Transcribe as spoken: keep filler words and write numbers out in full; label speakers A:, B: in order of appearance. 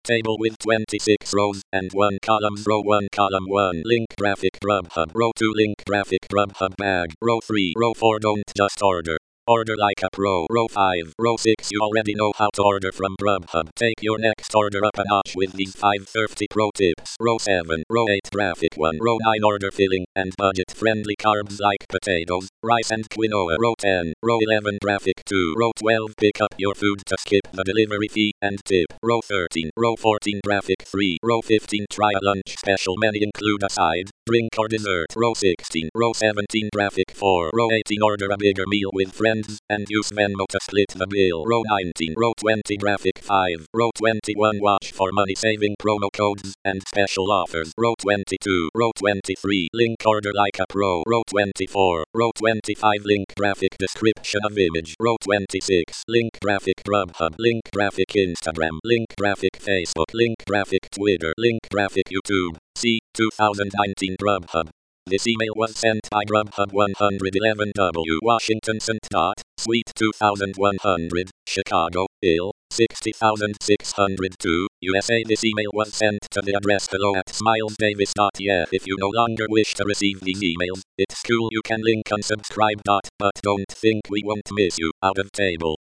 A: Table with twenty-six rows and one column. Row one column one. Link graphic Grubhub. Row two link graphic Grubhub bag. Row three. Row four don't just order. Order like a pro. Row five. Row six. You already know how to order from Grubhub. Take your next order up a notch with these five thirty pro tips. Row seven. Row eight. Graphic one. Row nine. Order filling and budget-friendly carbs like potatoes, rice and quinoa. Row ten. Row eleven. Graphic two. Row twelve. Pick up your food to skip the delivery fee and tip. Row thirteen. Row fourteen. Graphic three. Row fifteen. Try a lunch special menu. Include a side, drink or dessert. Row sixteen. Row seventeen. Graphic four. Row eighteen. Order a bigger meal with friends and use Venmo to split the bill. Row nineteen. Row twenty. Graphic five. Row twenty-one. Watch for money-saving promo codes and special offers. Row twenty-two. Row twenty-three. Link order like a pro. Row twenty-four. Row twenty-five. Link graphic description of image. Row twenty-six. Link graphic Grubhub. Link graphic Instagram. Link graphic Facebook. Link graphic Twitter. Link graphic YouTube. See, two thousand nineteen Grubhub. This email was sent by Grubhub one eleven W Washington Saint Dot, Suite two thousand one hundred, Chicago, Ill, sixty thousand six hundred two, U S A. This email was sent to the address below at smilesdavis dot e f. If you no longer wish to receive these emails, it's cool, you can link unsubscribe. But don't think we won't miss you. Out of table.